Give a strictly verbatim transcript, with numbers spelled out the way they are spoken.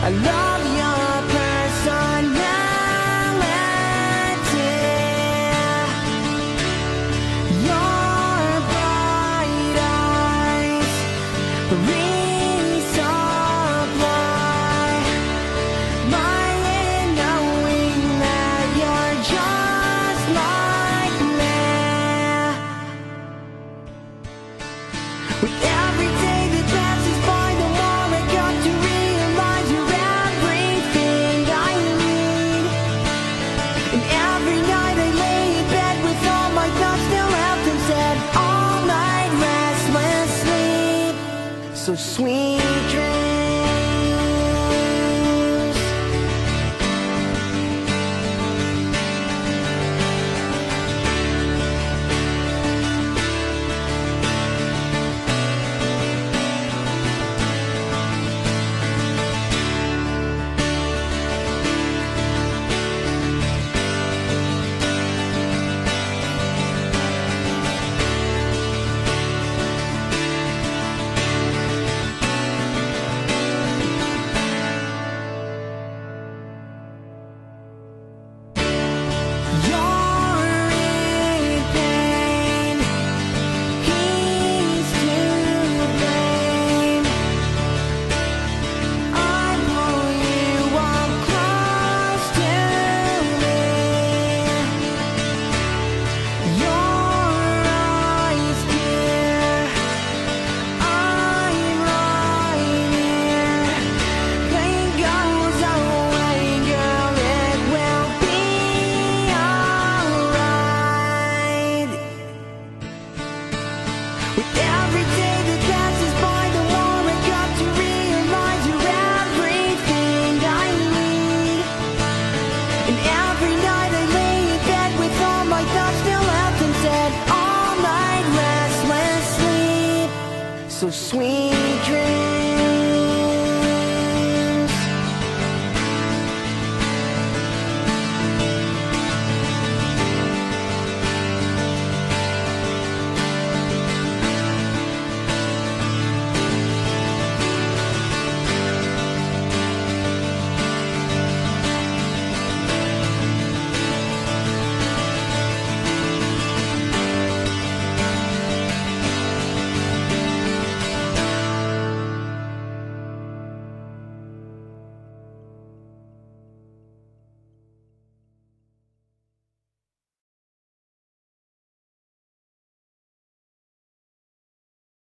I love your personality, your bright eyes resupply my knowing that you're just like me. With every day that passes by, the more I got to realize you're everything I need. And every night I lay in bed with all my thoughts still left unsaid, all night restless sleep. So sweet dreams.